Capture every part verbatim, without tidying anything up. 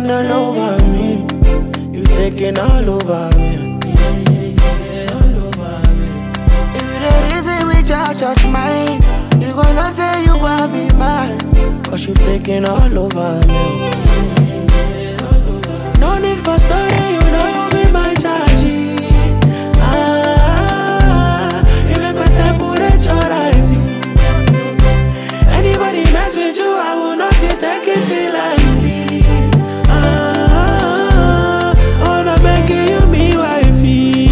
taking all over me. You taking all over me. Yeah, yeah, yeah, all over me. If the reason we judge judge mine, you gonna say you gonna be mine. Cause you taking all over me. Yeah, yeah, all over me. No need for story, you know you be my charge. Ah, you make my temperature rising. Anybody mess with you, I will not take it lightly. Ah, oh, no, making you me wifey.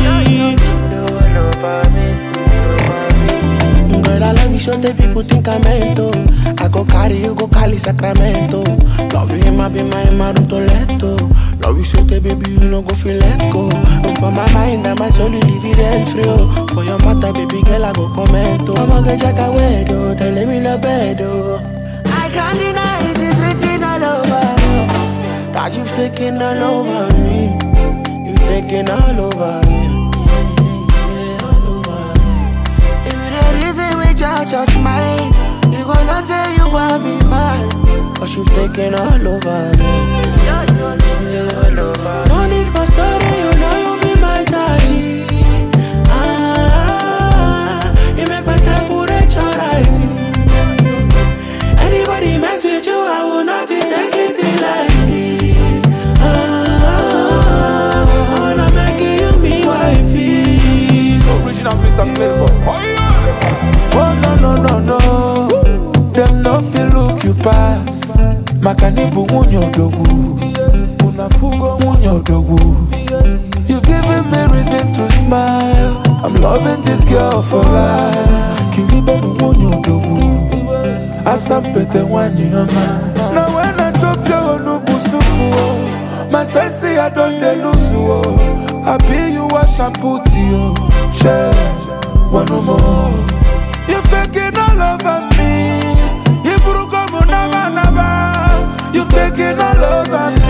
Girl, I love you, so the people think I'm mental. I go carry you, go Cali, Sacramento. Love you, him, I be my Maruto Leto. Love you, so the baby, you know, go feel let's go. Look for my mind and my soul, you leave it rent free. For your mother, baby girl, I go comment. I'ma get check a wedo, tell me no bedo. I can't deny it, it's written all over. That you've taken all over me. You've taken all over me. Judge mine, you gonna say you wanna be mine. Cause you've taken all over me. No need for story, you know you be my judge. Ah, you make my temperature rising. Anybody mess with you, I will not take it lightly. Ah, I wanna make you me wifey. Original Mister Flavor. Oh yeah. Oh no no no no, them no feel look you pass. Makanibu munyo dogu, unafugo munyo dogu. You've given me reason to smile. I'm loving this girl for life. Kiribe munyo dogu, asampete wanyi yama. Now when I chop your onubusuku, my sense I don't de lose. I be you a shampoo to you, share one more. You've taken all over me. You've taken all over me.